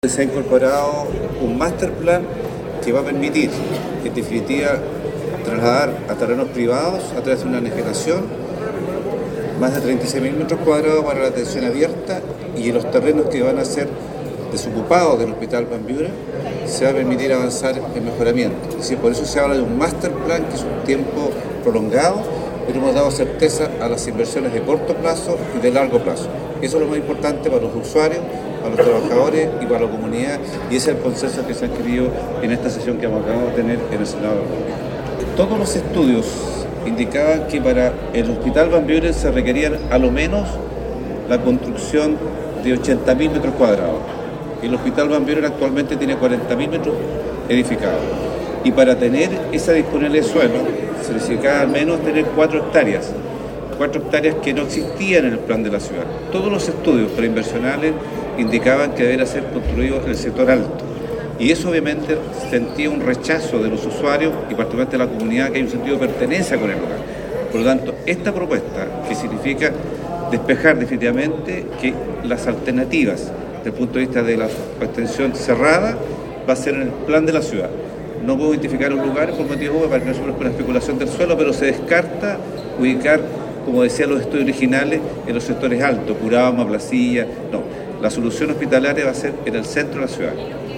Se ha incorporado un master plan que va a permitir, en definitiva, trasladar a terrenos privados a través de una enajenación más de 36.000 metros cuadrados para la atención abierta, y en los terrenos que van a ser desocupados del Hospital Bambiura se va a permitir avanzar en mejoramiento. Es decir, por eso se habla de un master plan, que es un tiempo prolongado, pero hemos dado certeza a las inversiones de corto plazo y de largo plazo. Eso es lo más importante para los usuarios, para los trabajadores y para la comunidad, y ese es el consenso que se ha adquirido en esta sesión que acabamos de tener en el Senado de la República. Todos los estudios indicaban que para el Hospital Bambiura se requerían a lo menos la construcción de 80.000 metros cuadrados. El Hospital Bambiura actualmente tiene 40.000 metros edificados. Y para tener esa disponibilidad de suelo se necesitaba al menos tener 4 hectáreas que no existían en el plan de la ciudad. Todos los estudios preinversionales indicaban que debería ser construido en el sector alto. Y eso obviamente sentía un rechazo de los usuarios y particularmente de la comunidad, que hay un sentido de pertenencia con el lugar. Por lo tanto, esta propuesta, que significa despejar definitivamente que las alternativas desde el punto de vista de la extensión cerrada, va a ser en el plan de la ciudad. No puedo identificar un lugar por motivo para que no se produzca una especulación del suelo, pero se descarta ubicar, como decían los estudios originales, en los sectores altos, Curama, Placilla. No, la solución hospitalaria va a ser en el centro de la ciudad.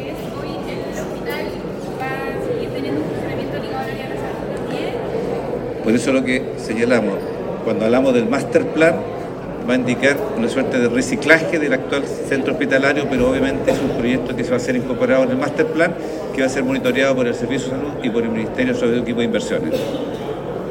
Por eso lo que señalamos, cuando hablamos del master plan, va a indicar una suerte de reciclaje del actual centro hospitalario, pero obviamente es un proyecto que se va a ser incorporado en el master plan, que va a ser monitoreado por el Servicio de Salud y por el Ministerio sobre el equipo de inversiones.